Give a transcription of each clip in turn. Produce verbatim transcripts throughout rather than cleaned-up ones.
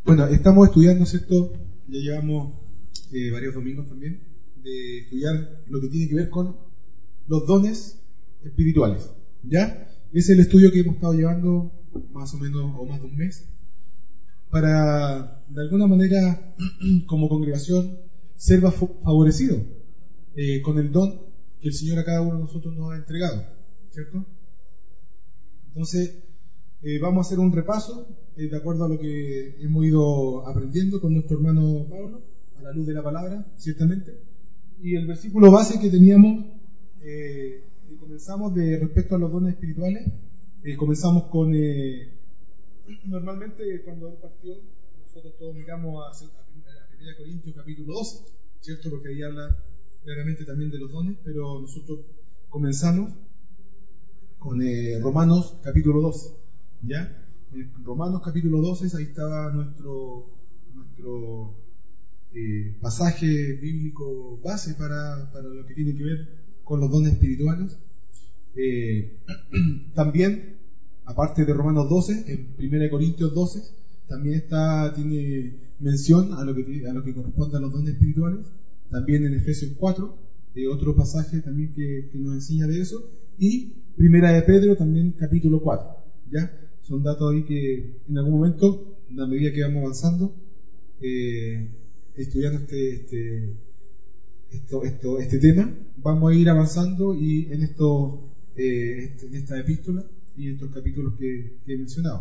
Bueno, estamos estudiando, ¿cierto? Ya llevamos eh, varios domingos también de estudiar lo que tiene que ver con los dones espirituales, ¿ya? Es el estudio que hemos estado llevando más o menos, o más de un mes, para, de alguna manera, como congregación, ser favorecidos eh, con el don que el Señor a cada uno de nosotros nos ha entregado, ¿cierto? Entonces, eh, vamos a hacer un repaso eh, de acuerdo a lo que hemos ido aprendiendo con nuestro hermano Pablo, a la luz de la palabra, ciertamente. Y el versículo base que teníamos, eh, y comenzamos de respecto a los dones espirituales, eh, comenzamos con, eh, normalmente cuando él partió, nosotros todos miramos a, a primera Corintios capítulo doce, ¿cierto? Porque ahí habla claramente también de los dones, pero nosotros comenzamos con eh, Romanos capítulo doce, ¿ya? En Romanos capítulo doce, ahí estaba nuestro, nuestro eh, pasaje bíblico base para, para lo que tiene que ver con los dones espirituales. Eh, también, aparte de Romanos doce, en primera Corintios doce, también está, tiene mención a lo que, a lo que corresponde a los dones espirituales. También en Efesios cuatro, eh, otro pasaje también que, que nos enseña de eso. Y Primera de Pedro también capítulo cuatro, ¿ya? Son datos ahí que en algún momento, a medida que vamos avanzando, eh, estudiando este, este, esto, esto, este tema, vamos a ir avanzando y en, esto, eh, en esta epístola y en estos capítulos que, que he mencionado.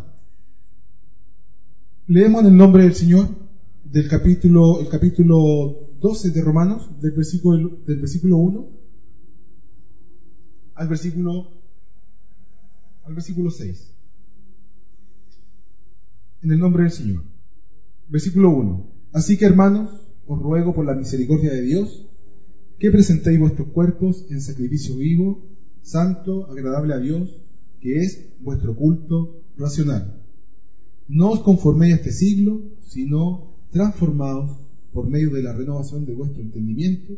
Leemos en el nombre del Señor del capítulo, el capítulo doce de Romanos, del versículo, del versículo uno al versículo, al versículo seis. En el nombre del Señor. Versículo uno. Así que, hermanos, os ruego por la misericordia de Dios que presentéis vuestros cuerpos en sacrificio vivo, santo, agradable a Dios, que es vuestro culto racional. No os conforméis a este siglo, sino transformaos por medio de la renovación de vuestro entendimiento,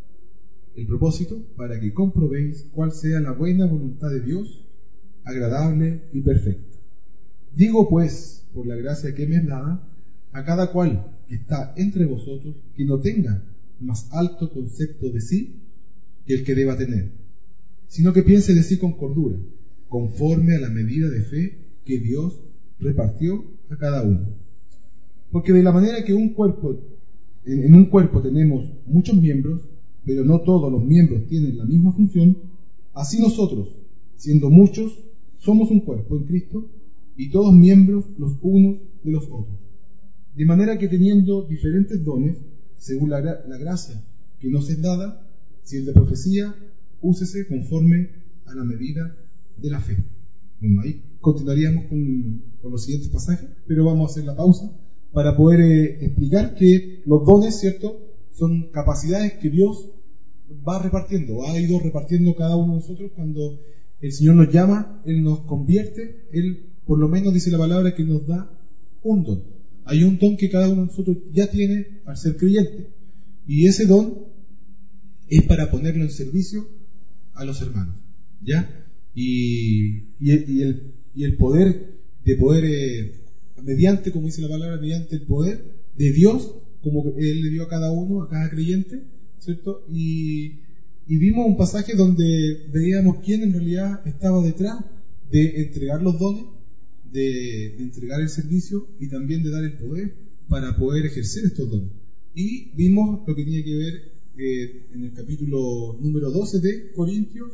el propósito para que comprobéis cuál sea la buena voluntad de Dios, agradable y perfecta. Digo pues, por la gracia que me es dada, a cada cual que está entre vosotros, que no tenga más alto concepto de sí que el que deba tener, sino que piense de sí con cordura, conforme a la medida de fe que Dios repartió a cada uno. Porque de la manera que un cuerpo, en, en un cuerpo tenemos muchos miembros, pero no todos los miembros tienen la misma función, así nosotros, siendo muchos, somos un cuerpo en Cristo, y todos miembros los unos de los otros. De manera que teniendo diferentes dones, según la, la gracia que nos es dada, si el de profecía, úsese conforme a la medida de la fe. Bueno, ahí continuaríamos con, con los siguientes pasajes, pero vamos a hacer la pausa para poder eh, explicar que los dones, ¿cierto?, son capacidades que Dios va repartiendo, ha ido repartiendo cada uno de nosotros. Cuando el Señor nos llama, Él nos convierte, Él por lo menos dice la palabra que nos da un don. Hay un don que cada uno de nosotros ya tiene al ser creyente, y ese don es para ponerlo en servicio a los hermanos, ¿ya? Y, y, el, y, el, y el poder de poder, eh, mediante, como dice la palabra, mediante el poder de Dios, como Él le dio a cada uno, a cada creyente, ¿cierto? Y, y vimos un pasaje donde veíamos quién en realidad estaba detrás de entregar los dones, de, de entregar el servicio y también de dar el poder para poder ejercer estos dones. Y vimos lo que tiene que ver eh, en el capítulo número doce de Corintios,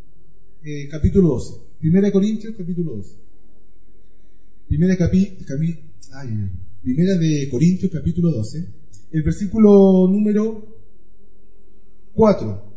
eh, capítulo doce. Primera Corintios, capítulo doce. Primera, capi, capi, ay, primera de Corintios, capítulo doce. El versículo número cuatro.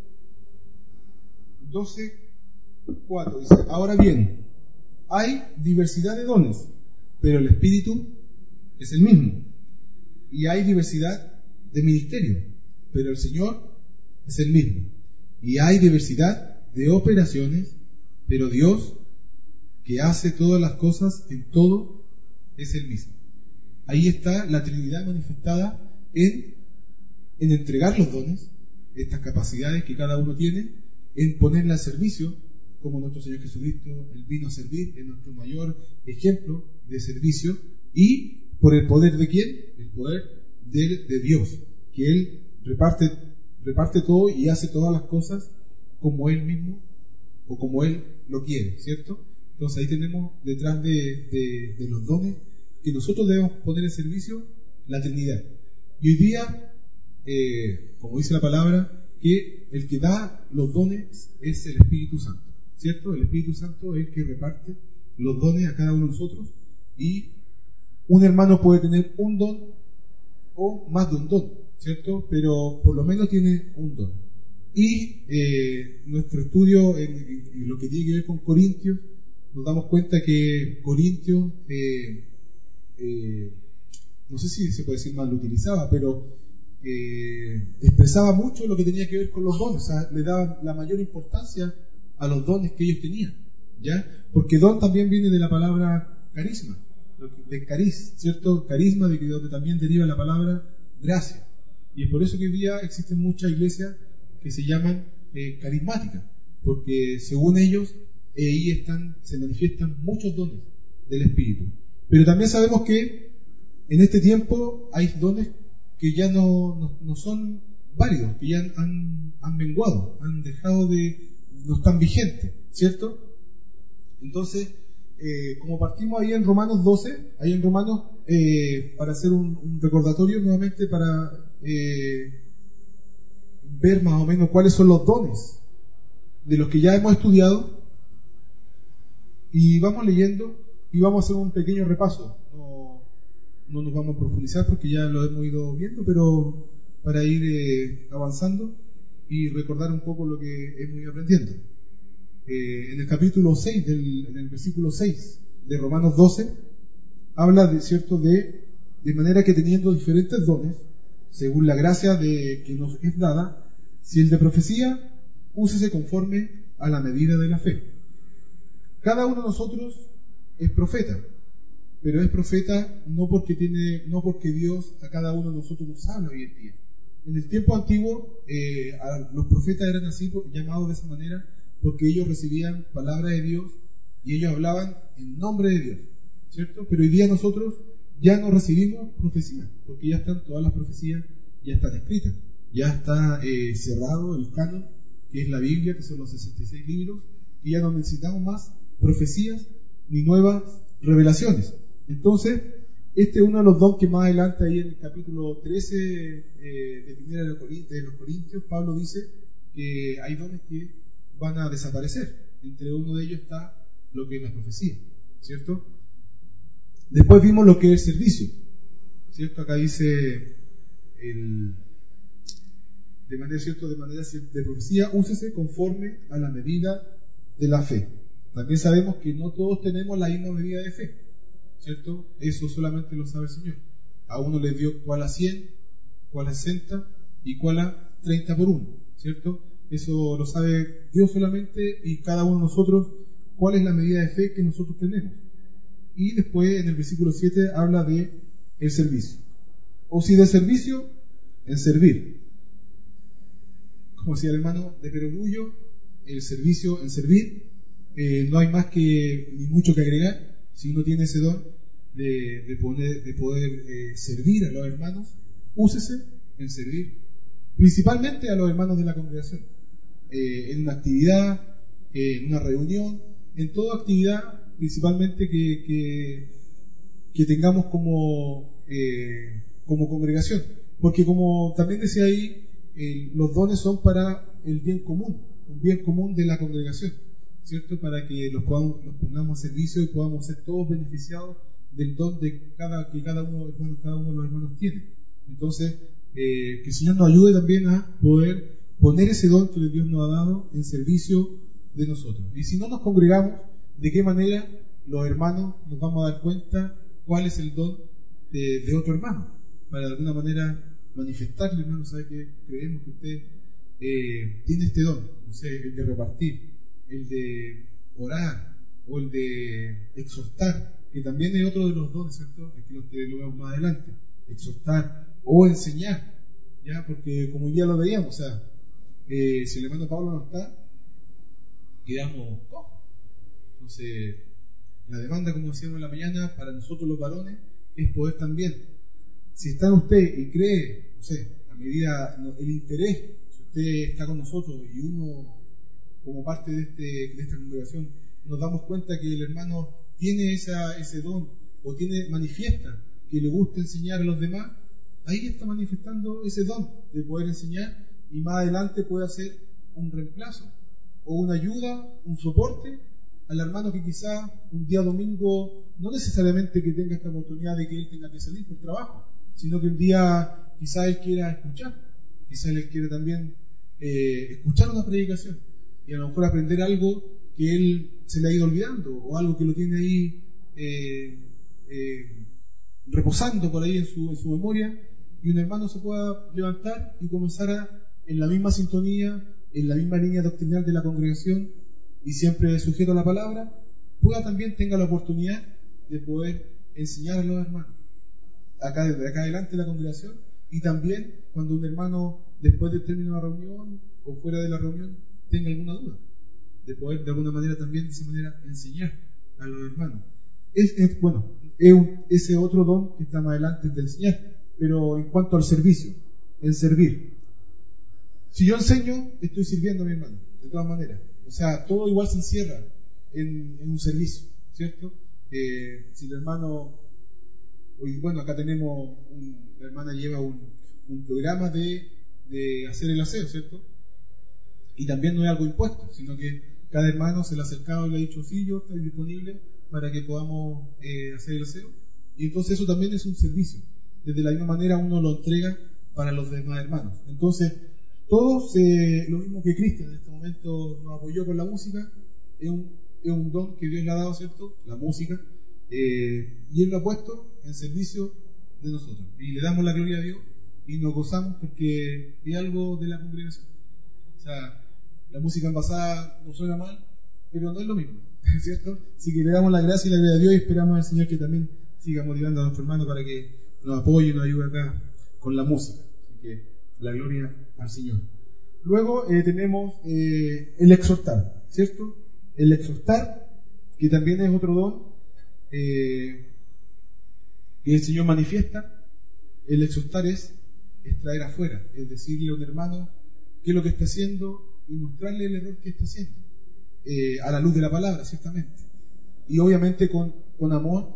doce, cuatro. Dice, ahora bien, hay diversidad de dones, pero el Espíritu es el mismo. Y hay diversidad de ministerios, pero el Señor es el mismo. Y hay diversidad de operaciones, pero Dios, que hace todas las cosas en todo, es el mismo. Ahí está la Trinidad manifestada en, en entregar los dones, estas capacidades que cada uno tiene, en ponerla al servicio, como nuestro Señor Jesucristo, Él vino a servir, es nuestro mayor ejemplo de servicio, y ¿Por el poder de quién? El poder de, de Dios, que Él reparte, reparte todo y hace todas las cosas como Él mismo o como Él lo quiere, ¿cierto? Entonces ahí tenemos detrás de, de, de los dones que nosotros debemos poner en servicio la Trinidad. Y hoy día, eh, como dice la palabra, que el que da los dones es el Espíritu Santo, ¿cierto? El Espíritu Santo es el que reparte los dones a cada uno de nosotros, y un hermano puede tener un don o más de un don, ¿cierto? Pero por lo menos tiene un don. Y eh, nuestro estudio en, en lo que tiene que ver con Corintios, nos damos cuenta que Corintios, eh, eh, no sé si se puede decir mal lo utilizaba, pero eh, expresaba mucho lo que tenía que ver con los dones, o sea, le daba la mayor importancia a los dones que ellos tenían, ¿ya? Porque don también viene de la palabra carisma, de cariz, ¿cierto? Carisma, de que donde también deriva la palabra gracia. Y es por eso que hoy día existen muchas iglesias que se llaman eh, carismáticas, porque según ellos eh, ahí están, se manifiestan muchos dones del Espíritu. Pero también sabemos que en este tiempo hay dones que ya no, no, no son válidos, que ya han, han menguado, han dejado de, no están vigentes, ¿cierto? Entonces, eh, como partimos ahí en Romanos doce, ahí en Romanos, eh, para hacer un, un recordatorio nuevamente, para eh, ver más o menos cuáles son los dones de los que ya hemos estudiado, y vamos leyendo y vamos a hacer un pequeño repaso. No, no nos vamos a profundizar porque ya lo hemos ido viendo, pero para ir eh, avanzando y recordar un poco lo que hemos ido aprendiendo. Eh, en el capítulo seis, del, en el versículo seis de Romanos doce, habla de cierto de, de manera que teniendo diferentes dones, según la gracia de, que nos es dada, si el de profecía, úsese conforme a la medida de la fe. Cada uno de nosotros es profeta, pero es profeta no porque tiene, no porque Dios a cada uno de nosotros nos habla hoy en día. En el tiempo antiguo, eh, los profetas eran así, llamados de esa manera, porque ellos recibían palabra de Dios y ellos hablaban en nombre de Dios, ¿cierto? Pero hoy día nosotros ya no recibimos profecías, porque ya están todas las profecías, ya están escritas, ya está eh, cerrado el canon, que es la Biblia, que son los sesenta y seis libros, y ya no necesitamos más profecías ni nuevas revelaciones. Entonces, este es uno de los dones que más adelante, ahí en el capítulo trece eh, de Primera de los Corintios, de los Corintios, Pablo dice que hay dones que van a desaparecer. Entre uno de ellos está lo que es la profecía, ¿cierto? Después vimos lo que es el servicio, ¿cierto? Acá dice el, de manera, ¿cierto? De manera de profecía, úsese conforme a la medida de la fe. También sabemos que no todos tenemos la misma medida de fe, ¿cierto? Eso solamente lo sabe el Señor. A uno le dio cuál a cien, cuál a sesenta y cuál a treinta por uno, ¿cierto? Eso lo sabe Dios solamente, y cada uno de nosotros cuál es la medida de fe que nosotros tenemos. Y después en el versículo siete habla de el servicio. O si de servicio, en servir. Como decía el hermano de Perogrullo, el servicio en servir. Eh, no hay más que ni mucho que agregar. Si uno tiene ese don de, de poder, de poder eh, servir a los hermanos, úsese en servir, principalmente a los hermanos de la congregación, eh, en una actividad, eh, en una reunión, en toda actividad, principalmente que, que, que tengamos como, eh, como congregación, porque como también decía ahí, eh, los dones son para el bien común, un bien común de la congregación, ¿cierto? Para que los, podamos, los pongamos a servicio y podamos ser todos beneficiados del don de cada, que cada uno, bueno, cada uno de los hermanos tiene. Entonces, eh, que el Señor nos ayude también a poder poner ese don que Dios nos ha dado en servicio de nosotros. Y si no nos congregamos, ¿de qué manera los hermanos nos vamos a dar cuenta cuál es el don de, de otro hermano? Para de alguna manera manifestarle, hermano, sabe que creemos que usted eh, tiene este don, no sé, el de repartir, el de orar o el de exhortar, que también es otro de los dones, ¿cierto? Es que lo, lo vemos más adelante, exhortar o enseñar, ya, porque como hoy día lo veíamos, o sea, eh, si el hermano Pablo no está, quedamos cojos. Entonces, la demanda, como decíamos en la mañana, para nosotros los varones es poder también, si está en usted y cree, no sé, a medida, el interés, si usted está con nosotros y uno, como parte de, este, de esta congregación, nos damos cuenta que el hermano tiene esa, ese don, o tiene, manifiesta que le gusta enseñar a los demás, ahí está manifestando ese don de poder enseñar, y más adelante puede hacer un reemplazo, o una ayuda, un soporte al hermano que quizá un día domingo, no necesariamente que tenga esta oportunidad de que él tenga que salir por trabajo, sino que un día quizá él quiera escuchar, quizá él quiera también eh, escuchar una predicación, y a lo mejor aprender algo que él se le ha ido olvidando, o algo que lo tiene ahí eh, eh, reposando por ahí en su, en su memoria, y un hermano se pueda levantar y comenzar a, en la misma sintonía, en la misma línea doctrinal de la congregación, y siempre sujeto a la palabra, pueda también tenga la oportunidad de poder enseñar a los hermanos, acá desde acá adelante la congregación, y también cuando un hermano, después del término de la reunión, o fuera de la reunión, tenga alguna duda, de poder de alguna manera también, de esa manera, enseñar a los hermanos. Es, es bueno, es un, ese otro don que está más adelante de enseñar, pero en cuanto al servicio, en servir. Si yo enseño, estoy sirviendo a mi hermano, de todas maneras. O sea, todo igual se encierra en, en un servicio, ¿cierto? Eh, si el hermano, hoy, bueno, acá tenemos, un, la hermana lleva un, un programa de, de hacer el aseo, ¿cierto? Y también no es algo impuesto, sino que cada hermano se le ha acercado y le ha dicho, sí, yo estoy disponible para que podamos eh, hacer el aseo. Y entonces eso también es un servicio. Desde la misma manera uno lo entrega para los demás hermanos. Entonces, todos, eh, lo mismo que Cristian en este momento nos apoyó con la música, es un, es un don que Dios le ha dado, ¿cierto? La música, eh, y Él lo ha puesto en servicio de nosotros. Y le damos la gloria a Dios y nos gozamos porque es algo de la congregación. O sea, la música envasada no suena mal, pero no es lo mismo, ¿cierto? Así que le damos la gracia y la gloria a Dios y esperamos al Señor que también siga motivando a nuestro hermano para que nos apoye y nos ayude acá con la música. Así que la gloria al Señor. Luego eh, tenemos eh, el exhortar, ¿cierto? El exhortar, que también es otro don eh, que el Señor manifiesta. El exhortar es, es traer afuera, es decirle a un hermano qué es lo que está haciendo y mostrarle el error que está haciendo, eh, a la luz de la palabra, ciertamente. Y obviamente con, con amor,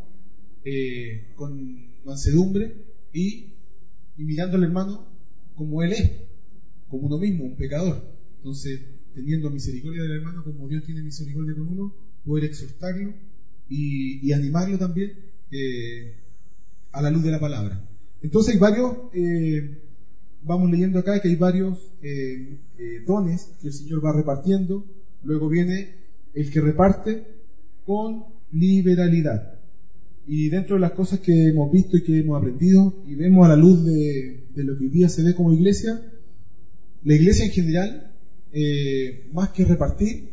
eh, con mansedumbre y, y mirando al hermano como él es, como uno mismo, un pecador. Entonces, teniendo misericordia del hermano como Dios tiene misericordia con uno, poder exhortarlo y, y animarlo también eh, a la luz de la palabra. Entonces hay varios, eh, vamos leyendo acá que hay varios eh, eh, dones que el Señor va repartiendo. Luego viene el que reparte con liberalidad. Y dentro de las cosas que hemos visto y que hemos aprendido y vemos a la luz de, de lo que hoy día se ve como iglesia, la iglesia en general, eh, más que repartir,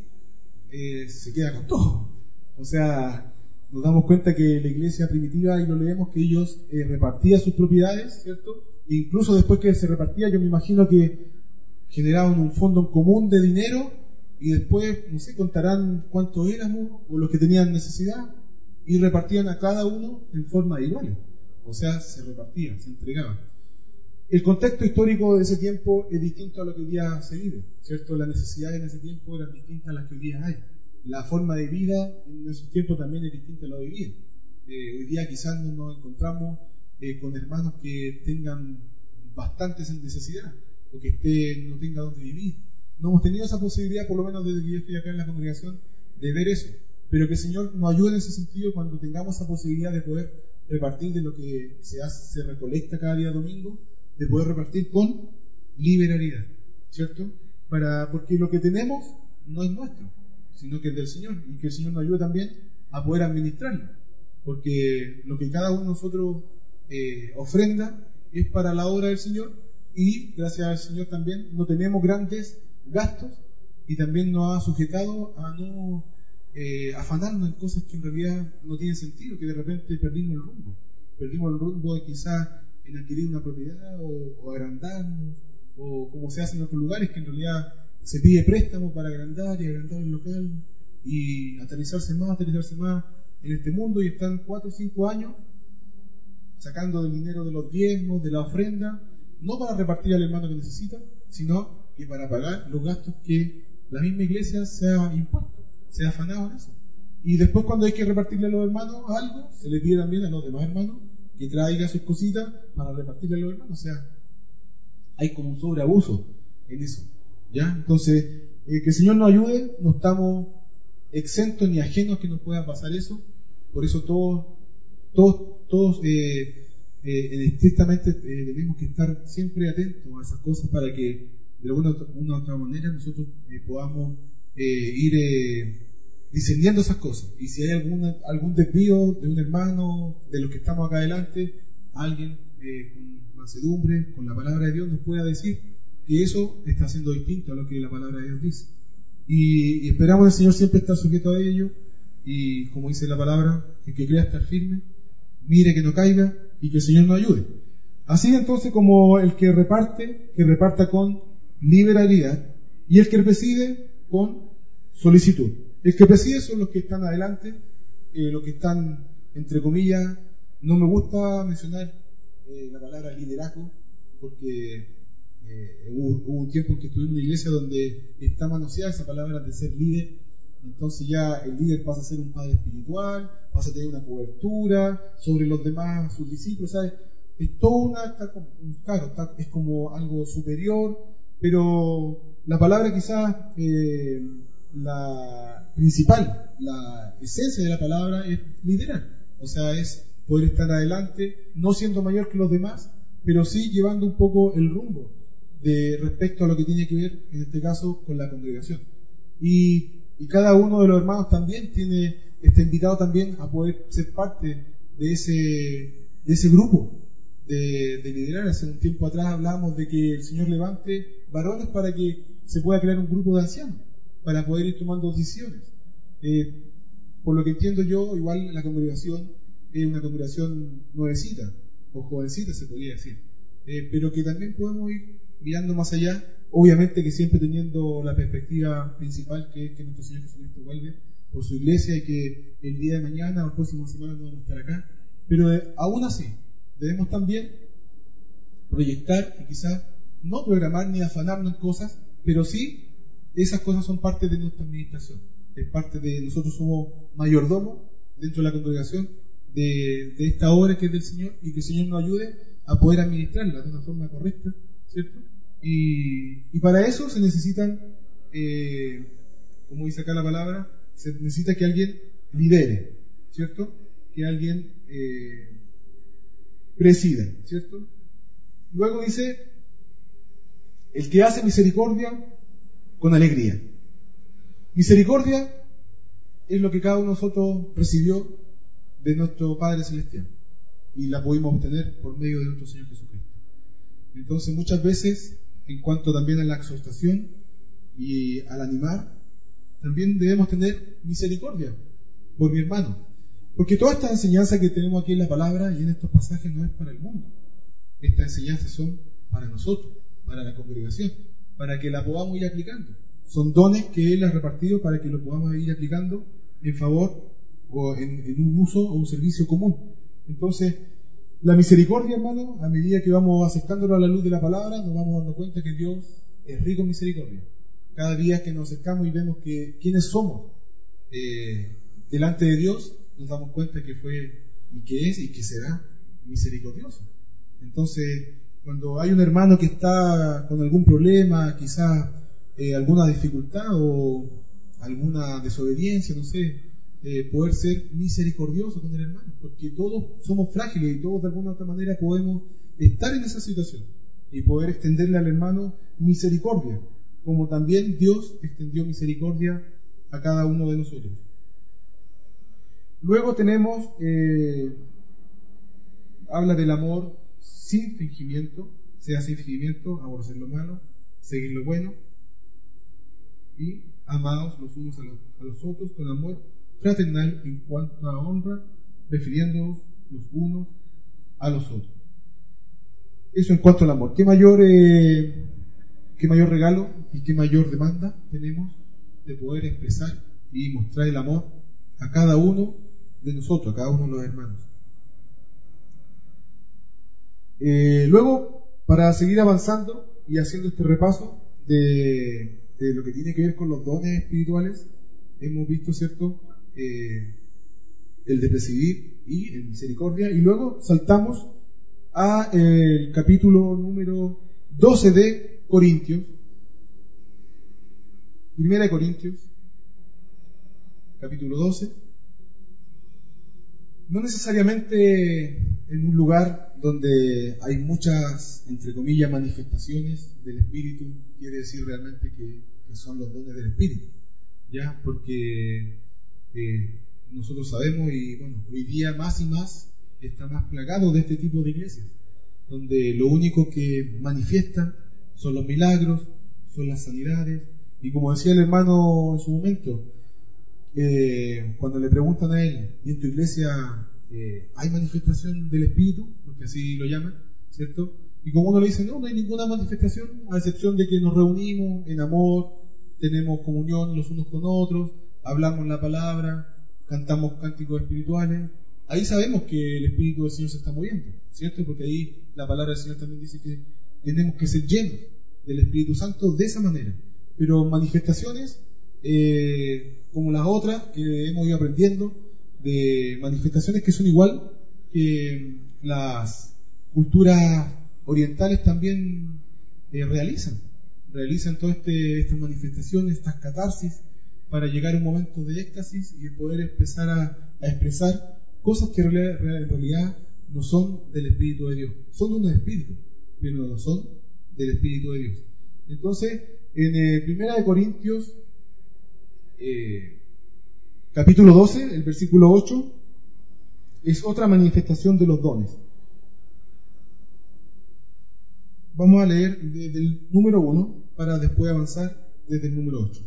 eh, se queda con todo. O sea, nos damos cuenta que la iglesia primitiva, y lo leemos, que ellos eh, repartían sus propiedades, ¿cierto? E incluso después que se repartía, yo me imagino que generaban un fondo común de dinero y después, no sé, contarán cuántos éramos o los que tenían necesidad y repartían a cada uno en forma igual. O sea, se repartían, se entregaban. El contexto histórico de ese tiempo es distinto a lo que hoy día se vive, ¿cierto? Las necesidades en ese tiempo eran distintas a las que hoy día hay. La forma de vida en esos tiempos también es distinta a lo de vivir. Eh, hoy día quizás no nos encontramos eh, con hermanos que tengan bastantes en necesidad o que estén, no tengan donde vivir. No hemos tenido esa posibilidad, por lo menos desde que yo estoy acá en la congregación, de ver eso. Pero que el Señor nos ayude en ese sentido cuando tengamos esa posibilidad de poder repartir de lo que se hace, se recolecta cada día domingo, de poder repartir con liberalidad, ¿cierto? Para, porque lo que tenemos no es nuestro, sino que es del Señor, y que el Señor nos ayude también a poder administrarlo, porque lo que cada uno de nosotros eh, ofrenda es para la obra del Señor, y gracias al Señor también no tenemos grandes gastos, y también nos ha sujetado a no eh, afanarnos en cosas que en realidad no tienen sentido, que de repente perdimos el rumbo, perdimos el rumbo de quizás en adquirir una propiedad o, o agrandarnos, o como se hace en otros lugares, que en realidad se pide préstamo para agrandar y agrandar el local y aterrizarse más, aterrizarse más en este mundo, y están cuatro o cinco años sacando del dinero de los diezmos, de la ofrenda, no para repartir al hermano que necesita, sino que para pagar los gastos que la misma iglesia se ha impuesto, se ha afanado en eso. Y después, cuando hay que repartirle a los hermanos algo, se le pide también a los demás hermanos que traiga sus cositas para repartirle a los hermanos. O sea, hay como un sobreabuso en eso, ¿ya? Entonces, eh, que el Señor nos ayude, no estamos exentos ni ajenos que nos pueda pasar eso. Por eso todos, todos, todos eh, eh, estrictamente eh, tenemos que estar siempre atentos a esas cosas para que de alguna u otra manera nosotros eh, podamos eh, ir eh, discerniendo esas cosas. Y si hay alguna, algún desvío de un hermano, de los que estamos acá adelante, alguien eh, con mansedumbre, con la palabra de Dios, nos pueda decir que eso está siendo distinto a lo que la palabra de Dios dice. Y, y esperamos al Señor siempre estar sujeto a ello, y como dice la palabra, el que crea estar firme, mire que no caiga, y que el Señor nos ayude. Así entonces, como el que reparte, que reparta con liberalidad, y el que preside con solicitud. El que preside son los que están adelante, eh, los que están, entre comillas, no me gusta mencionar eh, la palabra liderazgo, porque eh, hubo, hubo un tiempo en que estuve en una iglesia donde está manoseada esa palabra de ser líder. Entonces ya el líder pasa a ser un padre espiritual, pasa a tener una cobertura sobre los demás, sus discípulos, ¿sabes? Es todo una, está como, claro, está, es como algo superior, pero la palabra quizás, eh, la principal, la esencia de la palabra es liderar, o sea, es poder estar adelante, no siendo mayor que los demás, pero sí llevando un poco el rumbo de respecto a lo que tiene que ver, en este caso, con la congregación. Y Y cada uno de los hermanos también tiene, está invitado también a poder ser parte de ese, de ese grupo de, de liderar. Hace un tiempo atrás hablábamos de que el Señor levante varones para que se pueda crear un grupo de ancianos, para poder ir tomando decisiones. Eh, por lo que entiendo yo, igual la congregación es una congregación nuevecita, o jovencita se podría decir, eh, pero que también podemos ir mirando más allá. Obviamente que siempre teniendo la perspectiva principal, que es que nuestro Señor Jesucristo vuelve por su iglesia y que el día de mañana o la próxima semana no vamos a estar acá. Pero eh, aún así, debemos también proyectar y quizás no programar ni afanarnos en cosas, pero sí, esas cosas son parte de nuestra administración. Es parte de, nosotros somos mayordomos dentro de la congregación de, de esta obra que es del Señor, y que el Señor nos ayude a poder administrarla de una forma correcta, ¿cierto? Y, y para eso se necesitan, eh, como dice acá la palabra, se necesita que alguien lidere, ¿cierto? Que alguien eh, presida, ¿cierto? Luego dice, el que hace misericordia con alegría. Misericordia es lo que cada uno de nosotros recibió de nuestro Padre Celestial, y la pudimos obtener por medio de nuestro Señor Jesucristo. Entonces, muchas veces, en cuanto también a la exhortación y al animar, también debemos tener misericordia por mi hermano, porque toda esta enseñanza que tenemos aquí en la palabra y en estos pasajes no es para el mundo. Estas enseñanzas son para nosotros, para la congregación, para que la podamos ir aplicando. Son dones que Él ha repartido para que lo podamos ir aplicando en favor o en, en un uso o un servicio común. Entonces, la misericordia, hermano, a medida que vamos aceptándolo a la luz de la palabra, nos vamos dando cuenta que Dios es rico en misericordia. Cada día que nos acercamos y vemos que quiénes somos eh, delante de Dios, nos damos cuenta que fue y que es y que será misericordioso. Entonces, cuando hay un hermano que está con algún problema, quizás eh, alguna dificultad o alguna desobediencia, no sé, Eh, poder ser misericordioso con el hermano, porque todos somos frágiles y todos de alguna u otra manera podemos estar en esa situación, y poder extenderle al hermano misericordia, como también Dios extendió misericordia a cada uno de nosotros. Luego tenemos, eh, habla del amor sin fingimiento, sea sin fingimiento, aborrecer lo malo, seguir lo bueno, y amados los unos a los, a los otros con amor fraternal en cuanto a honra, prefiriéndonos los unos a los otros. Eso en cuanto al amor. ¿Qué mayor, eh, qué mayor regalo y qué mayor demanda tenemos de poder expresar y mostrar el amor a cada uno de nosotros, a cada uno de los hermanos? Eh, luego, para seguir avanzando y haciendo este repaso de, de lo que tiene que ver con los dones espirituales, hemos visto, ¿cierto?, eh, el de presidir y el misericordia, y luego saltamos a eh, el capítulo número doce de Corintios, Primera de Corintios, capítulo doce. No necesariamente en un lugar donde hay muchas, entre comillas, manifestaciones del Espíritu, quiere decir realmente que, que son los dones del Espíritu, ¿ya? Porque eh, nosotros sabemos, y bueno, hoy día más y más está más plagado de este tipo de iglesias, donde lo único que manifiestan son los milagros, son las sanidades, y como decía el hermano en su momento, eh, cuando le preguntan a él, ¿y en tu iglesia eh, hay manifestación del Espíritu? Porque así lo llaman, ¿cierto? Y como uno le dice, no, no hay ninguna manifestación, a excepción de que nos reunimos en amor, tenemos comunión los unos con otros, hablamos la palabra, cantamos cánticos espirituales. Ahí sabemos que el Espíritu del Señor se está moviendo, ¿cierto? Porque ahí la palabra del Señor también dice que tenemos que ser llenos del Espíritu Santo de esa manera. Pero manifestaciones, eh, como las otras que hemos ido aprendiendo, de manifestaciones que son igual que las culturas orientales también eh, realizan. Realizan todas este, estas manifestaciones, estas catarsis, para llegar a un momento de éxtasis y poder empezar a, a expresar cosas que en realidad, en realidad no son del Espíritu de Dios. Son de un espíritu, pero no son del Espíritu de Dios. Entonces, en eh, Primera de Corintios, eh, capítulo doce, el versículo ocho, es otra manifestación de los dones. Vamos a leer desde el número uno para después avanzar desde el número ocho.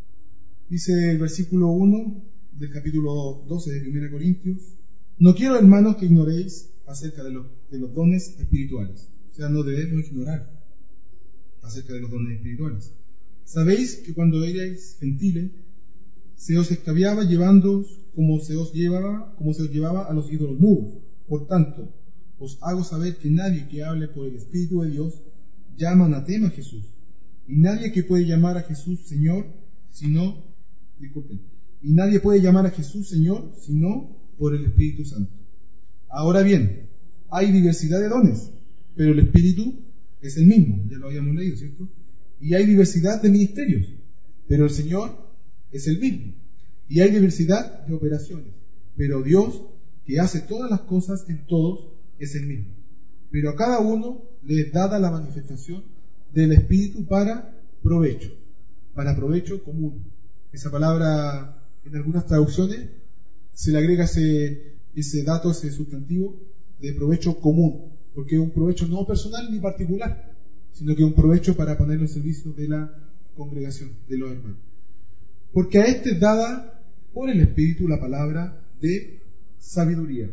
Dice el versículo uno del capítulo doce de Primera de Corintios: no quiero, hermanos, que ignoréis acerca de los, de los dones espirituales. O sea, no debemos ignorar acerca de los dones espirituales. Sabéis que cuando erais gentiles, se os extraviaba llevándoos como se os llevaba, como se os llevaba a los ídolos mudos. Por tanto, os hago saber que nadie que hable por el Espíritu de Dios llama anatema a Jesús, y nadie que puede llamar a Jesús Señor, sino, disculpen, y nadie puede llamar a Jesús Señor, sino por el Espíritu Santo. Ahora bien, hay diversidad de dones, pero el Espíritu es el mismo, ya lo habíamos leído, ¿cierto? Y hay diversidad de ministerios, pero el Señor es el mismo. Y hay diversidad de operaciones, pero Dios, que hace todas las cosas en todos, es el mismo. Pero a cada uno le es dada la manifestación del Espíritu para provecho, para provecho común. Esa palabra, en algunas traducciones, se le agrega ese, ese dato, ese sustantivo de provecho común, porque es un provecho no personal ni particular, sino que es un provecho para ponerlo al servicio de la congregación, de los hermanos. Porque a este es dada por el Espíritu la palabra de sabiduría.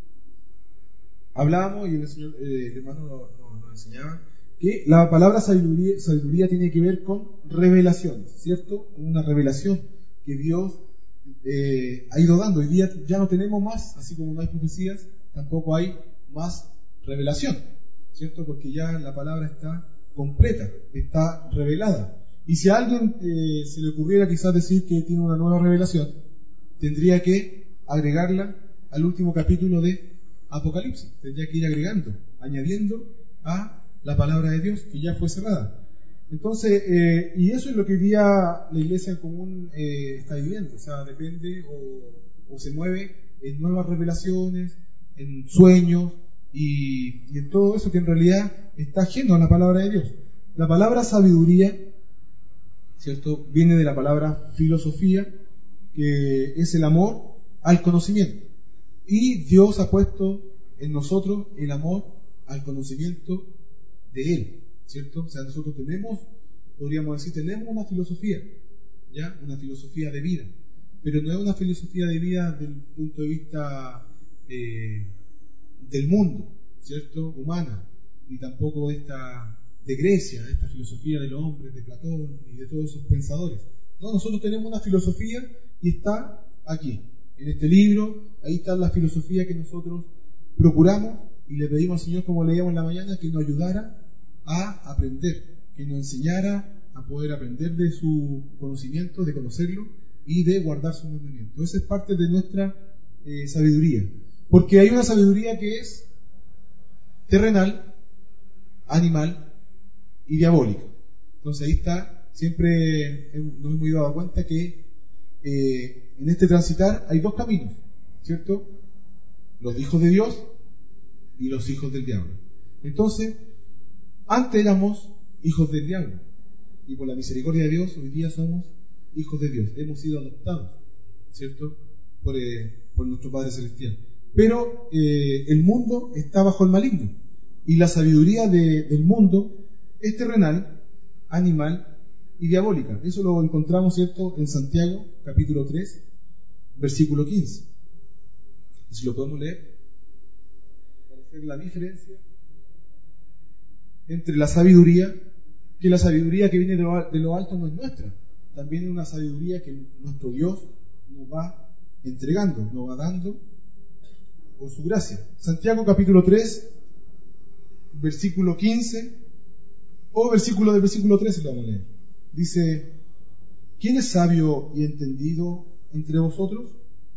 Hablábamos, y el, señor, eh, el hermano nos, nos, nos enseñaba, que la palabra sabiduría, sabiduría tiene que ver con revelaciones, ¿cierto? Con una revelación que Dios eh, ha ido dando. Hoy día ya no tenemos más, así como no hay profecías, tampoco hay más revelación, ¿cierto? Porque ya la palabra está completa, está revelada. Y si a alguien eh, se le ocurriera quizás decir que tiene una nueva revelación, tendría que agregarla al último capítulo de Apocalipsis. Tendría que ir agregando, añadiendo a la palabra de Dios que ya fue cerrada. Entonces, eh, y eso es lo que hoy día la iglesia en común eh, está viviendo. O sea, depende o, o se mueve en nuevas revelaciones, en sueños y, y en todo eso que en realidad está ajeno a la palabra de Dios. La palabra sabiduría, ¿cierto?, viene de la palabra filosofía, que es el amor al conocimiento. Y Dios ha puesto en nosotros el amor al conocimiento de Él, ¿cierto? O sea, nosotros tenemos, podríamos decir, tenemos una filosofía, ¿ya? Una filosofía de vida, pero no es una filosofía de vida desde el punto de vista eh, del mundo, ¿cierto?, humana, ni tampoco esta de Grecia, esta filosofía de los hombres, de Platón y de todos esos pensadores. No, nosotros tenemos una filosofía y está aquí, en este libro. Ahí está la filosofía que nosotros procuramos y le pedimos al Señor, como leíamos en la mañana, que nos ayudara a aprender, que nos enseñara a poder aprender de su conocimiento, de conocerlo y de guardar sus mandamientos. Esa es parte de nuestra eh, sabiduría. Porque hay una sabiduría que es terrenal, animal y diabólica. Entonces ahí está, siempre nos hemos dado cuenta que eh, en este transitar hay dos caminos, ¿cierto? Los hijos de Dios y los hijos del diablo. Entonces, antes éramos hijos del diablo, y por la misericordia de Dios hoy día somos hijos de Dios. Hemos sido adoptados, ¿cierto? Por, eh, por nuestro Padre Celestial. Pero eh, el mundo está bajo el maligno, y la sabiduría de, del mundo es terrenal, animal y diabólica. Eso lo encontramos, ¿cierto?, en Santiago, capítulo tres, versículo quince. Y si lo podemos leer, para hacer la diferencia entre la sabiduría, que la sabiduría que viene de lo, de lo alto no es nuestra, también es una sabiduría que nuestro Dios nos va entregando, nos va dando por su gracia. Santiago capítulo tres, versículo quince, o versículo del versículo trece lo vamos a leer. Dice: ¿quién es sabio y entendido entre vosotros?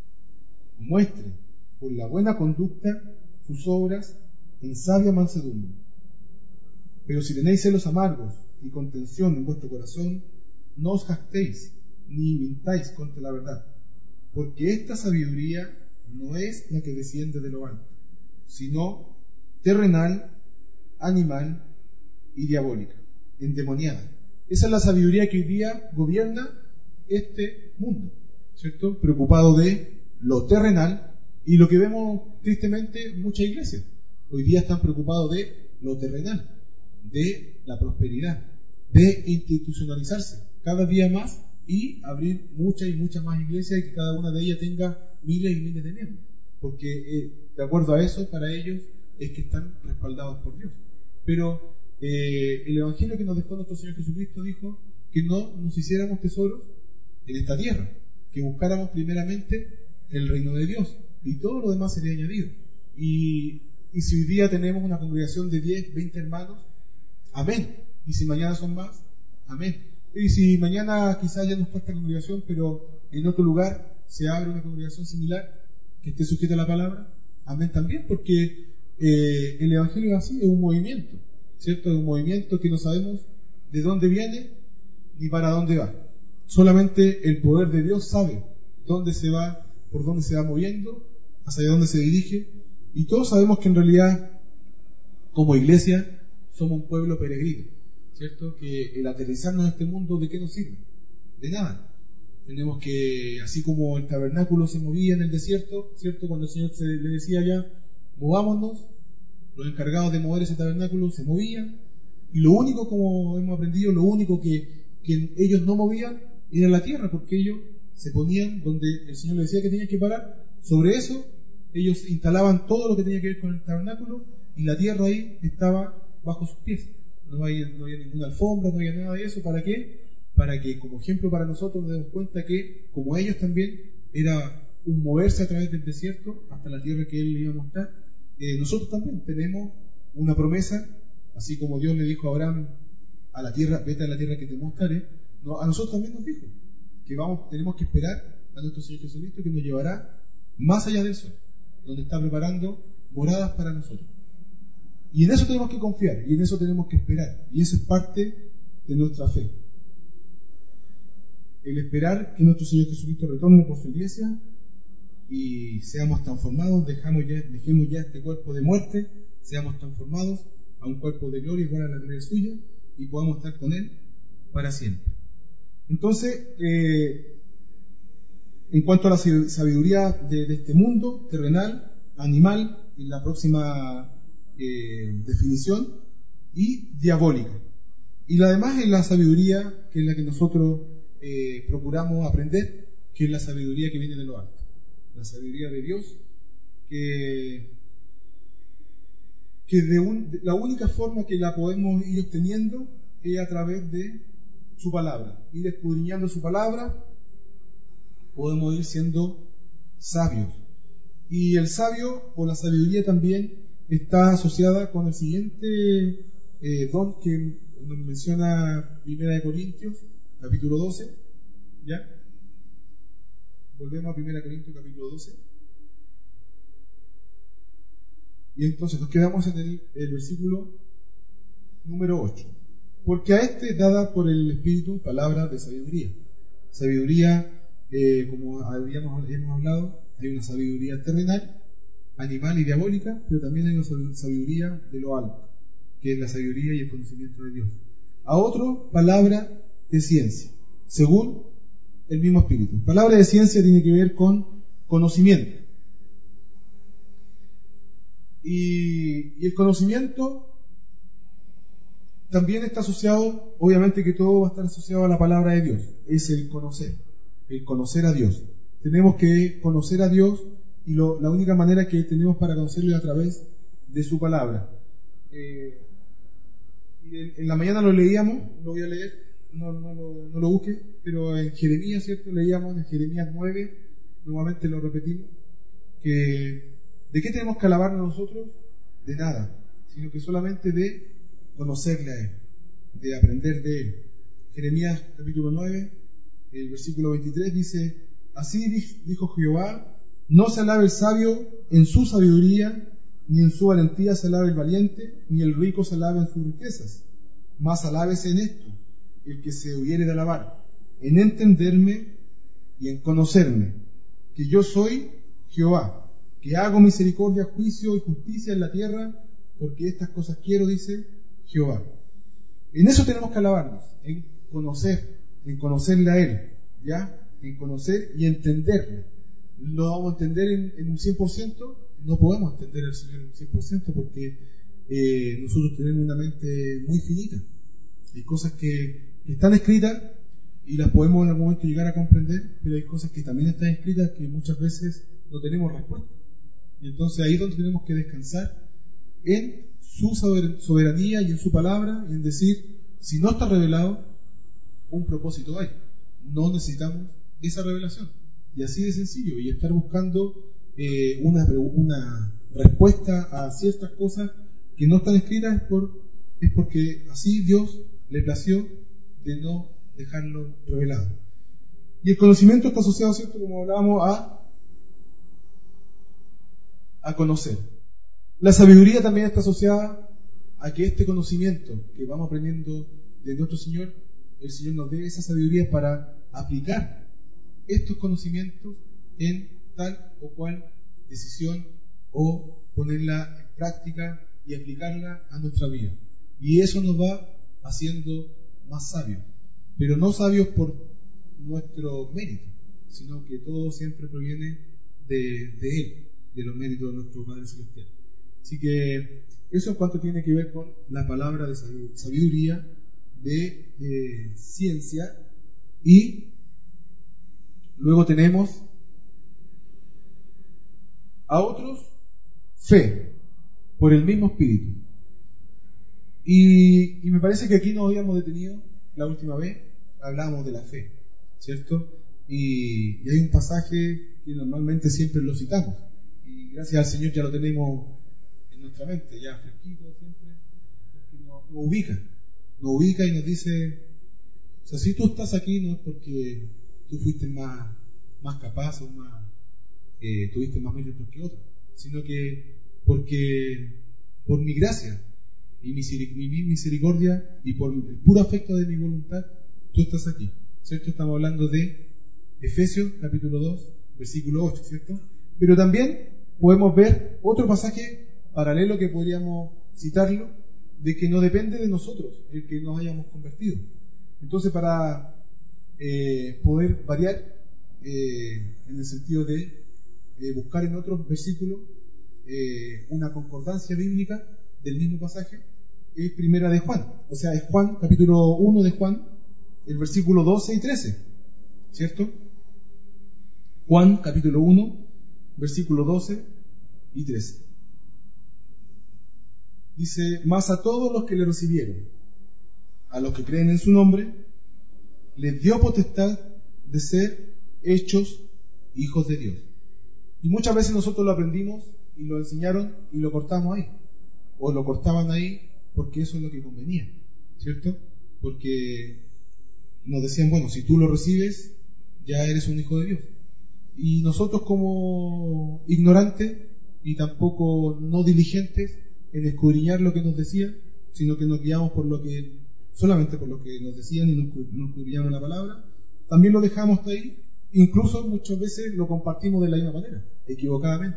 Muestre por la buena conducta sus obras en sabia mansedumbre. Pero si tenéis celos amargos y contención en vuestro corazón, no os jactéis ni mintáis contra la verdad, porque esta sabiduría no es la que desciende de lo alto, sino terrenal, animal y diabólica, endemoniada. Esa es la sabiduría que hoy día gobierna este mundo, ¿cierto? Preocupado de lo terrenal, y lo que vemos tristemente muchas iglesias hoy día están preocupados de lo terrenal, de la prosperidad, de institucionalizarse cada día más y abrir muchas y muchas más iglesias, y que cada una de ellas tenga miles y miles de miembros, porque eh, de acuerdo a eso, para ellos es que están respaldados por Dios. Pero eh, el Evangelio que nos dejó nuestro Señor Jesucristo dijo que no nos hiciéramos tesoros en esta tierra, que buscáramos primeramente el reino de Dios, y todo lo demás sería añadido. Y, y si hoy día tenemos una congregación de diez, veinte hermanos, amén. Y si mañana son más, amén. Y si mañana quizás ya no está esta congregación, pero en otro lugar se abre una congregación similar que esté sujeta a la palabra, amén también, porque eh, el Evangelio es así, es un movimiento, ¿cierto? Es un movimiento que no sabemos de dónde viene ni para dónde va. Solamente el poder de Dios sabe dónde se va, por dónde se va moviendo, hacia dónde se dirige, y todos sabemos que en realidad, como iglesia, somos un pueblo peregrino, ¿cierto? Que el aterrizarnos en este mundo, ¿de qué nos sirve? De nada. Tenemos que, así como el tabernáculo se movía en el desierto, ¿cierto? Cuando el Señor se le decía ya, movámonos, los encargados de mover ese tabernáculo se movían, y lo único, como hemos aprendido, lo único que, que ellos no movían era la tierra, porque ellos se ponían donde el Señor les decía que tenían que parar. Sobre eso ellos instalaban todo lo que tenía que ver con el tabernáculo, y la tierra ahí estaba bajo sus pies. No había, no había ninguna alfombra, no había nada de eso. ¿Para qué? Para que, como ejemplo para nosotros, nos demos cuenta que, como ellos también, era un moverse a través del desierto hasta la tierra que Él le iba a mostrar. Eh, nosotros también tenemos una promesa, así como Dios le dijo a Abraham: a la tierra, vete a la tierra que te mostraré. No, a nosotros también nos dijo que vamos, tenemos que esperar a nuestro Señor Jesucristo, que nos llevará más allá del sol, donde está preparando moradas para nosotros. Y en eso tenemos que confiar, y en eso tenemos que esperar, y eso es parte de nuestra fe. El esperar que nuestro Señor Jesucristo retorne por su iglesia y seamos transformados, dejamos ya, dejemos ya este cuerpo de muerte, seamos transformados a un cuerpo de gloria igual a la gloria suya, y podamos estar con Él para siempre. Entonces, eh, en cuanto a la sabiduría de, de este mundo terrenal, animal, en la próxima eh, definición, y diabólica. Y la demás es la sabiduría que es la que nosotros eh, procuramos aprender, que es la sabiduría que viene de lo alto, la sabiduría de Dios, que, que de, un, de la única forma que la podemos ir obteniendo es a través de su palabra. Ir escudriñando su palabra, podemos ir siendo sabios. Y el sabio, o la sabiduría también, está asociada con el siguiente eh, don que nos menciona Primera de Corintios, capítulo doce. ¿Ya? Volvemos a Primera de Corintios, capítulo doce. Y entonces nos quedamos en el, el versículo número ocho. Porque a este dada por el Espíritu palabra de sabiduría. Sabiduría, eh, como habíamos, habíamos hablado, hay una sabiduría terrenal, animal y diabólica, pero también hay una sabiduría de lo alto, que es la sabiduría y el conocimiento de Dios. A otro, palabra de ciencia, según el mismo Espíritu. Palabra de ciencia tiene que ver con conocimiento. Y, y el conocimiento también está asociado, obviamente que todo va a estar asociado a la palabra de Dios, es el conocer, el conocer a Dios. Tenemos que conocer a Dios y lo, la única manera que tenemos para conocerlo es a través de su palabra. Eh, y en, en la mañana lo leíamos, lo voy a leer, no, no, no, no lo busques, pero en Jeremías, ¿cierto? Leíamos en Jeremías nueve, nuevamente lo repetimos, que ¿de qué tenemos que alabarnos nosotros? De nada, sino que solamente de conocerle a Él, de aprender de Él. Jeremías capítulo nueve, el versículo veintitrés dice: así dijo Jehová, no se alabe el sabio en su sabiduría, ni en su valentía se alabe el valiente, ni el rico se alabe en sus riquezas, mas alábese en esto el que se hubiere de alabar, en entenderme y en conocerme, que yo soy Jehová, que hago misericordia, juicio y justicia en la tierra, porque estas cosas quiero, dice Jehová. En eso tenemos que alabarnos, en conocer, en conocerle a Él, ¿ya? En conocer y entenderle. ¿Lo vamos a entender en, en un cien por ciento? No podemos entender al Señor en un cien por ciento porque eh, nosotros tenemos una mente muy finita. Hay cosas que, que están escritas y las podemos en algún momento llegar a comprender, pero hay cosas que también están escritas que muchas veces no tenemos respuesta. Y entonces ahí es donde tenemos que descansar en su soberanía y en su palabra, y en decir, si no está revelado, un propósito hay. No necesitamos esa revelación. Y así de sencillo, y estar buscando eh, una, una respuesta a ciertas cosas que no están escritas es, por, es porque así Dios le plació de no dejarlo revelado. Y el conocimiento está asociado, ¿cierto?, como hablábamos, a, a conocer. La sabiduría también está asociada a que este conocimiento que vamos aprendiendo de nuestro Señor, el Señor nos dé esa sabiduría para aplicar estos conocimientos en tal o cual decisión o ponerla en práctica y aplicarla a nuestra vida. Y eso nos va haciendo más sabios, pero no sabios por nuestro mérito, sino que todo siempre proviene de, de Él, de los méritos de nuestro Padre Celestial. Así que eso en cuanto tiene que ver con la palabra de sabiduría, de eh, ciencia, y luego tenemos a otros fe, por el mismo Espíritu. Y, y me parece que aquí nos habíamos detenido la última vez, hablábamos de la fe, ¿cierto? Y, y hay un pasaje que normalmente siempre lo citamos, y gracias al Señor ya lo tenemos en nuestra mente, ya fresquito siempre, porque nos, nos ubica, nos ubica y nos dice, o sea, si tú estás aquí no es porque tú fuiste más, más capaz o más, eh, tuviste más méritos que otros, sino que porque por mi gracia y mi, mi misericordia y por el puro afecto de mi voluntad, tú estás aquí, ¿cierto? Estamos hablando de Efesios capítulo dos, versículo ocho, ¿cierto? Pero también podemos ver otro pasaje paralelo que podríamos citarlo, de que no depende de nosotros el que nos hayamos convertido. Entonces, para eh, poder variar eh, en el sentido de eh, buscar en otros versículos eh, una concordancia bíblica del mismo pasaje, es primera de Juan, o sea, es Juan, capítulo uno de Juan, el versículo doce y trece, ¿cierto? Juan, capítulo uno, versículo doce y trece. Dice: mas a todos los que le recibieron, a los que creen en su nombre, les dio potestad de ser hechos hijos de Dios. Y muchas veces nosotros lo aprendimos y lo enseñaron y lo cortamos ahí. O lo cortaban ahí porque eso es lo que convenía, ¿cierto? Porque nos decían, bueno, si tú lo recibes, ya eres un hijo de Dios. Y nosotros como ignorantes y tampoco no diligentes en escudriñar lo que nos decían, sino que nos guiamos por lo que, solamente por lo que nos decían y nos, nos escudriñamos la palabra, también lo dejamos hasta ahí. Incluso muchas veces lo compartimos de la misma manera, equivocadamente.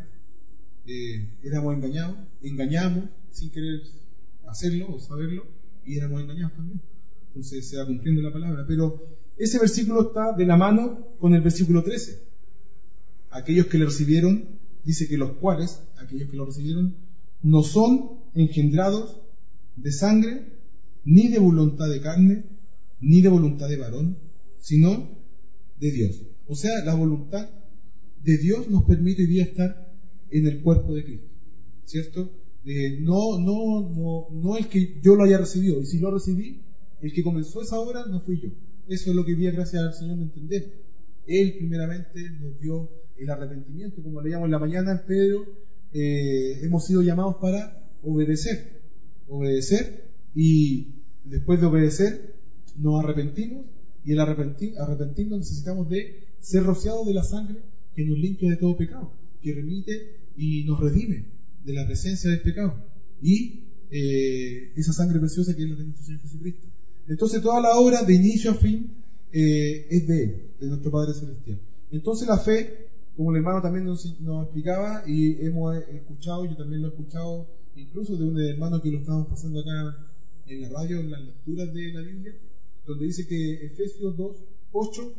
Eh, éramos engañados, engañamos sin querer hacerlo o saberlo, y éramos engañados también. Entonces se va cumpliendo la palabra. Pero ese versículo está de la mano con el versículo trece. Aquellos que le recibieron, dice que los cuales, aquellos que lo recibieron, no son engendrados de sangre, ni de voluntad de carne, ni de voluntad de varón, sino de Dios. O sea, la voluntad de Dios nos permite hoy día estar en el cuerpo de Cristo, ¿cierto? Eh, no, no, no, no el que yo lo haya recibido, y si lo recibí, el que comenzó esa obra no fui yo. Eso es lo que hoy día, gracias al Señor, no entendemos. Él primeramente nos dio el arrepentimiento, como leíamos en la mañana en Pedro, eh, hemos sido llamados para obedecer, obedecer, y después de obedecer nos arrepentimos, y el arrepentir, arrepentirnos necesitamos de ser rociados de la sangre que nos limpia de todo pecado, que remite y nos redime de la presencia del pecado, y eh, esa sangre preciosa que es la de nuestro Señor Jesucristo. Entonces toda la obra de inicio a fin eh, es de Él, de nuestro Padre Celestial. Entonces la fe, como el hermano también nos, nos explicaba, y hemos escuchado, yo también lo he escuchado incluso de un hermano que lo estamos pasando acá en la radio, en las lecturas de la Biblia, donde dice que Efesios dos, ocho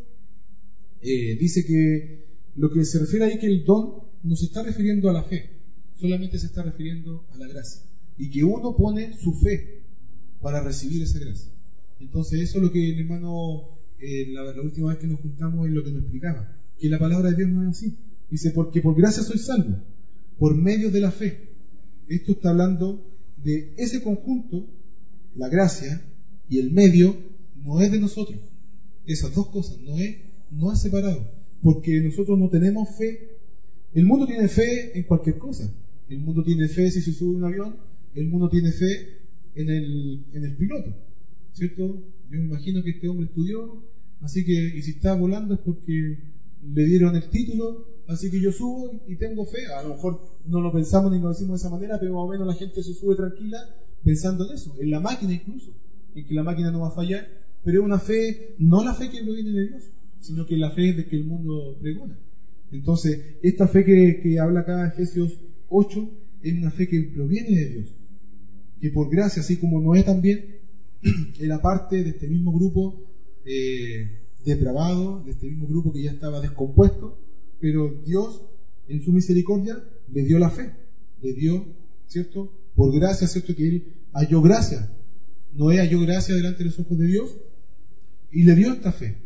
eh, dice que lo que se refiere ahí, que el don no se está refiriendo a la fe, solamente se está refiriendo a la gracia, y que uno pone su fe para recibir esa gracia. Entonces eso es lo que el hermano eh, la, la última vez que nos juntamos es lo que nos explicaba, que la palabra de Dios no es así. Dice, porque por gracia soy salvo, por medio de la fe. Esto está hablando de ese conjunto, la gracia y el medio no es de nosotros. Esas dos cosas no es, no es separado, porque nosotros no tenemos fe. El mundo tiene fe en cualquier cosa. El mundo tiene fe si se sube a un avión, el mundo tiene fe en el, en el piloto, ¿cierto? Yo me imagino que este hombre estudió, así que, y si está volando es porque le dieron el título, así que yo subo y tengo fe. A lo mejor no lo pensamos ni lo decimos de esa manera, pero más o menos la gente se sube tranquila pensando en eso, en la máquina incluso, en que la máquina no va a fallar, pero es una fe, no la fe que proviene de Dios, sino que la fe de que el mundo pregona. Entonces, esta fe que, que habla acá Efesios ocho es una fe que proviene de Dios, que por gracia, así como Noé también era parte de este mismo grupo eh, depravado, de este mismo grupo que ya estaba descompuesto, pero Dios en su misericordia le dio la fe, le dio, ¿cierto? Por gracia, ¿cierto? Que él halló gracia. Noé halló gracia delante de los ojos de Dios y le dio esta fe.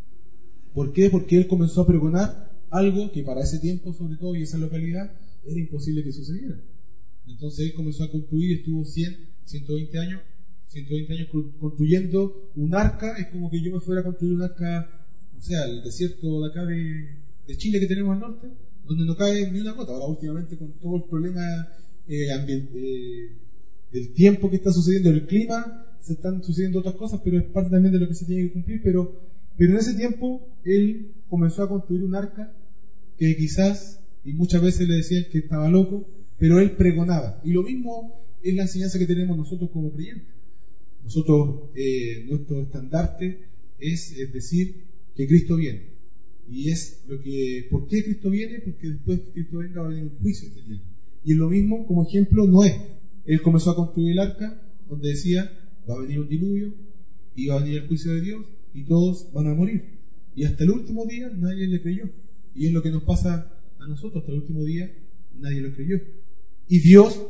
¿Por qué? Porque él comenzó a pregonar algo que para ese tiempo, sobre todo, y esa localidad, era imposible que sucediera. Entonces él comenzó a construir, estuvo cien, ciento veinte años, ciento veinte años construyendo un arca. Es como que yo me fuera a construir un arca, o sea, el desierto de acá de, de Chile que tenemos al norte, donde no cae ni una gota. Ahora últimamente con todo el problema eh, ambient, eh, del tiempo que está sucediendo, el clima, se están sucediendo otras cosas, pero es parte también de lo que se tiene que cumplir. Pero, pero en ese tiempo él comenzó a construir un arca que quizás, y muchas veces le decían que estaba loco, pero él pregonaba. Y lo mismo es la enseñanza que tenemos nosotros como creyentes. Nosotros, eh, nuestro estandarte es, es decir que Cristo viene. Y es lo que, ¿por qué Cristo viene? Porque después que Cristo venga va a venir un juicio eterno. Y es lo mismo, como ejemplo, Noé. Él comenzó a construir el arca, donde decía, va a venir un diluvio, y va a venir el juicio de Dios, y todos van a morir. Y hasta el último día nadie le creyó. Y es lo que nos pasa a nosotros, hasta el último día nadie lo creyó. Y Dios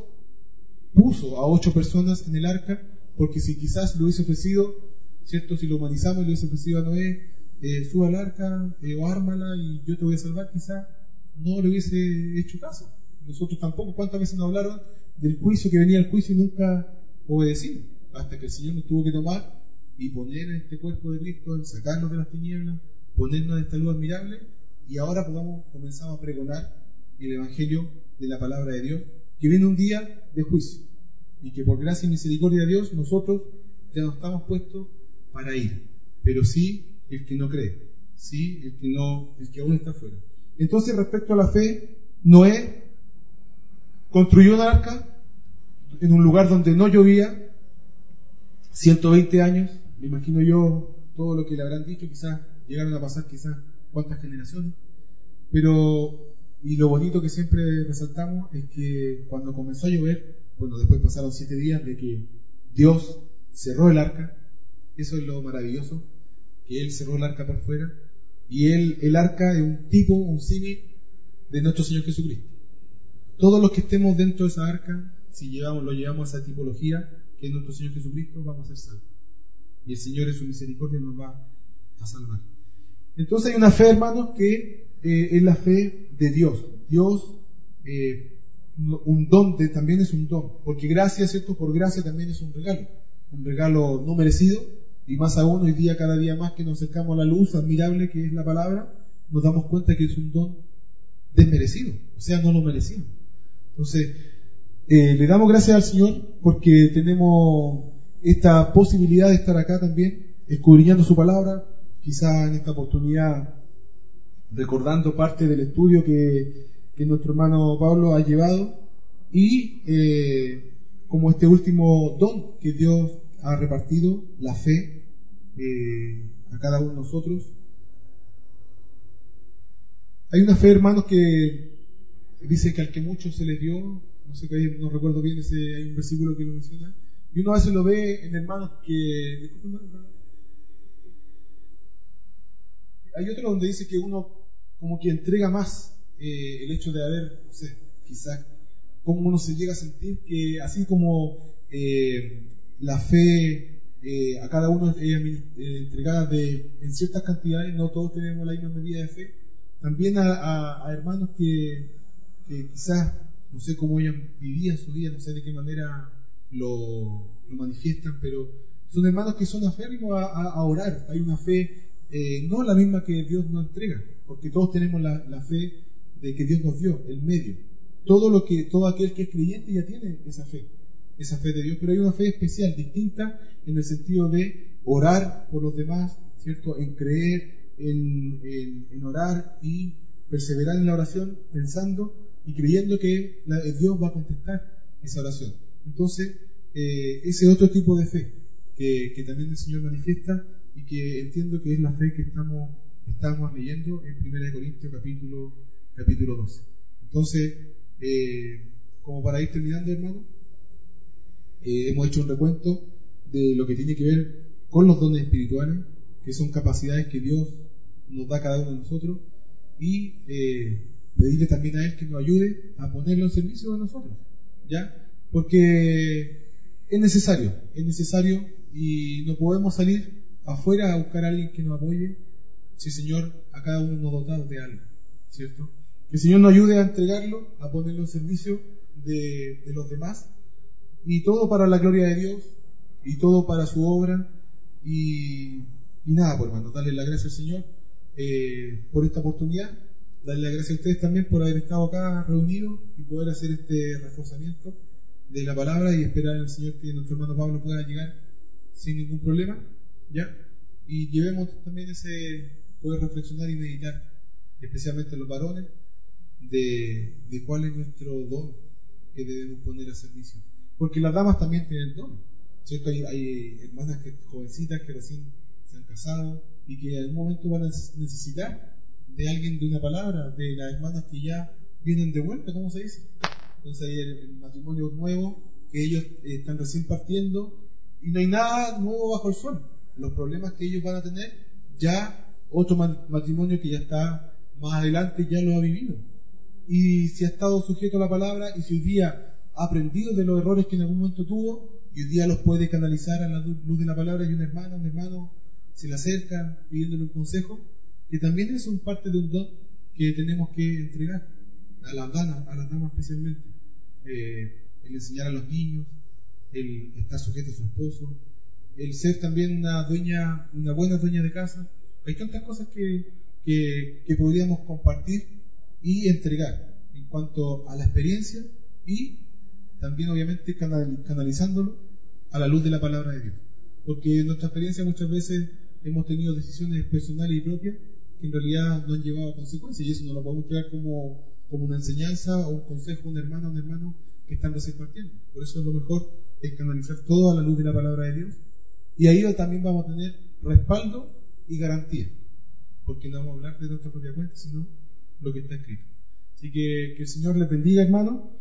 puso a ocho personas en el arca, porque si quizás lo hubiese ofrecido, ¿cierto? Si lo humanizamos y lo hubiese ofrecido a Noé, eh, suba al arca, eh, o ármala y yo te voy a salvar, quizás no le hubiese hecho caso. Nosotros tampoco, ¿cuántas veces nos hablaron del juicio, que venía el juicio y nunca obedecimos? Hasta que el Señor nos tuvo que tomar y poner en este cuerpo de Cristo, sacarnos de las tinieblas, ponernos en esta luz admirable, y ahora podamos comenzar a pregonar el Evangelio de la palabra de Dios, que viene un día de juicio y que por gracia y misericordia de Dios nosotros ya no estamos puestos para ir, pero sí el que no cree, sí el que no, el que aún está fuera. Entonces, respecto a la fe, Noé construyó una arca en un lugar donde no llovía, ciento veinte años, me imagino yo todo lo que le habrán dicho, quizás llegaron a pasar quizás cuántas generaciones, pero y lo bonito que siempre resaltamos es que cuando comenzó a llover, bueno, después pasaron siete días de que Dios cerró el arca. Eso es lo maravilloso, que Él cerró el arca por fuera, y él, el arca es un tipo, un símil de nuestro Señor Jesucristo. Todos los que estemos dentro de esa arca, si llevamos, lo llevamos a esa tipología que es nuestro Señor Jesucristo, vamos a ser salvos, y el Señor en su misericordia nos va a salvar. Entonces hay una fe, hermanos, que eh, es la fe de Dios. Dios, eh, un don de, también es un don, porque gracia, ¿cierto? Por gracia también es un regalo, un regalo no merecido, y más aún hoy día, cada día más que nos acercamos a la luz admirable que es la palabra, nos damos cuenta que es un don desmerecido, o sea, no lo merecimos. Entonces, eh, le damos gracias al Señor porque tenemos esta posibilidad de estar acá también, escudriñando su palabra, quizá en esta oportunidad recordando parte del estudio que, que nuestro hermano Pablo ha llevado, y eh, como este último don que Dios ha repartido, la fe eh, a cada uno de nosotros. Hay una fe, hermanos, que dice que al que mucho se les dio, no sé, no recuerdo bien, ese, hay un versículo que lo menciona, y uno a veces lo ve en hermanos que... Hay otro donde dice que uno como que entrega más eh, el hecho de haber, no sé, quizás como uno se llega a sentir que así como eh, la fe eh, a cada uno es eh, entregada de, en ciertas cantidades, no todos tenemos la misma medida de fe, también a, a, a hermanos que, que quizás, no sé cómo ellos vivían su vida, no sé de qué manera lo, lo manifiestan, pero son hermanos que son aférrimos a, a, a orar. Hay una fe Eh, no la misma que Dios nos entrega, porque todos tenemos la, la fe de que Dios nos dio, el medio. Todo lo que, todo aquel que es creyente ya tiene esa fe, esa fe de Dios, pero hay una fe especial, distinta, en el sentido de orar por los demás, ¿cierto? En creer, en, en, en orar y perseverar en la oración, pensando y creyendo que la, Dios va a contestar esa oración. Entonces, eh, ese otro tipo de fe que, que también el Señor manifiesta, y que entiendo que es la fe que estamos, estamos leyendo en primera de Corintios capítulo, capítulo doce. Entonces, eh, como para ir terminando, hermano, eh, hemos hecho un recuento de lo que tiene que ver con los dones espirituales, que son capacidades que Dios nos da a cada uno de nosotros, y eh, pedirle también a Él que nos ayude a ponerlo en servicio de nosotros, ¿ya? Porque es necesario, es necesario, y no podemos salir afuera a buscar a alguien que nos apoye si el Señor a cada uno nos ha dotado de algo, ¿cierto? Que el Señor nos ayude a entregarlo, a ponerlo en servicio de, de los demás, y todo para la gloria de Dios, y todo para su obra, y, y nada, pues hermano, darle las gracias al Señor eh, por esta oportunidad, darle las gracias a ustedes también por haber estado acá reunidos y poder hacer este reforzamiento de la palabra, y esperar en el Señor que nuestro hermano Pablo pueda llegar sin ningún problema, ¿ya? Y llevemos también ese poder reflexionar y meditar, especialmente los varones, de, de cuál es nuestro don que debemos poner a servicio. Porque las damas también tienen don, ¿cierto? Hay, hay hermanas que, jovencitas que recién se han casado y que en algún momento van a necesitar de alguien, de una palabra, de las hermanas que ya vienen de vuelta, ¿cómo se dice? Entonces hay el, el matrimonio nuevo, que ellos eh, están recién partiendo, y no hay nada nuevo bajo el sol. Los problemas que ellos van a tener, ya otro matrimonio que ya está más adelante ya lo ha vivido, y si ha estado sujeto a la palabra, y si hoy día ha aprendido de los errores que en algún momento tuvo, y hoy día los puede canalizar a la luz de la palabra, y un hermano, un hermano se le acerca pidiéndole un consejo, que también es un parte de un don que tenemos que entregar a las damas, a las damas especialmente, eh, el enseñar a los niños, el estar sujeto a su esposo, el ser también una dueña, una buena dueña de casa. Hay tantas cosas que, que, que podríamos compartir y entregar, en cuanto a la experiencia y también obviamente canal, canalizándolo a la luz de la palabra de Dios. Porque en nuestra experiencia muchas veces hemos tenido decisiones personales y propias que en realidad no han llevado a consecuencias, y eso no lo podemos llevar como, como una enseñanza o un consejo a una hermana o un hermano que están recién partiendo. Por eso lo mejor es canalizar todo a la luz de la palabra de Dios, y ahí también vamos a tener respaldo y garantía, porque no vamos a hablar de nuestra propia cuenta, sino lo que está escrito. Así que que el Señor les bendiga, hermano.